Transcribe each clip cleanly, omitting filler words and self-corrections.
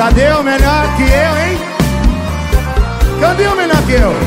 Cadê o melhor que eu, hein? Cadê o melhor que eu?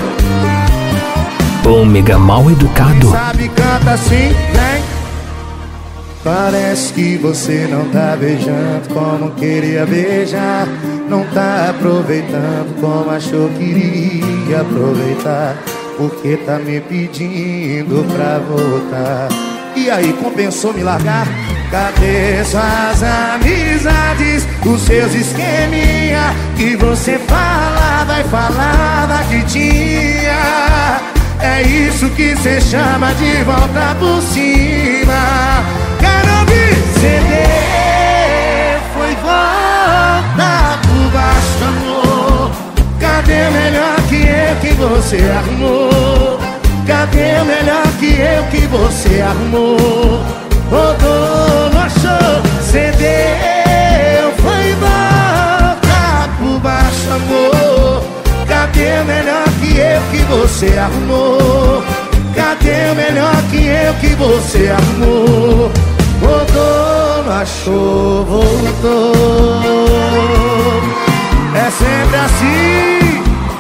Ômega mal educado. Sabe, canta assim, vem. Parece que você não tá beijando como queria beijar. Não tá aproveitando como achou que iria aproveitar. Porque tá me pedindo pra voltar. E aí, compensou me largar? Cadê suas amizades, os seus esqueminha que você falava e falava que tinha? É isso que cê chama de volta por cima. Quero ouvir CD, foi volta por baixo, amor. Cadê o melhor que você arrumou? Cadê o melhor que você arrumou? Rodou, não achou, cedeu, foi volta por baixo, amor. Cadê o melhor que você arrumou? Cadê o melhor que você arrumou? Rodou, não achou, voltou. É sempre assim.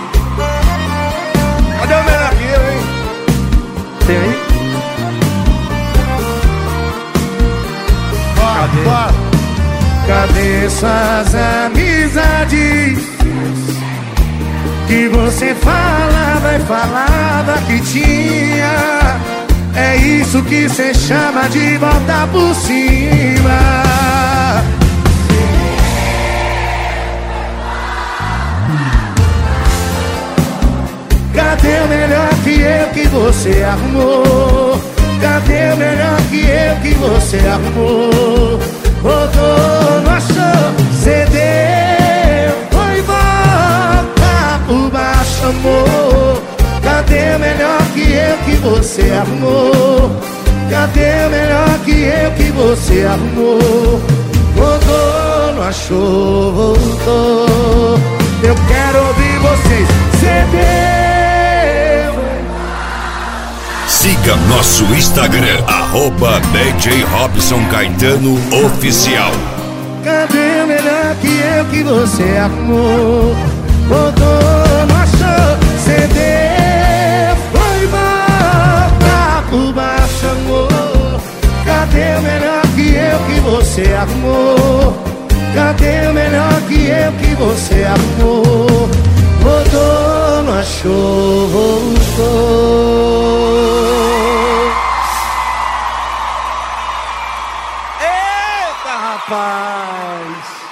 Cadê o melhor que eu, hein? Tem aí? Cadê suas amizades que você falava e falava que tinha? É isso que cê chama de volta por cima. Cadê o melhor que você arrumou? Cadê o melhor que você arrumou? Rodou, não achou, cedeu, foi volta por baixo, amor. Cadê o melhor que você arrumou? Cadê o melhor que você arrumou? Rodou, não achou, voltou. Eu quero ouvir vocês, cedeu. Siga nosso Instagram, @DJ Robson Caetano Oficial. Cadê o melhor que você arrumou? Rodou, não achou, cedeu, foi volta por baixo, amor. Cadê o melhor que você arrumou? Cadê o melhor que você arrumou? Rodou, não achou, voltou. Eita, rapaz!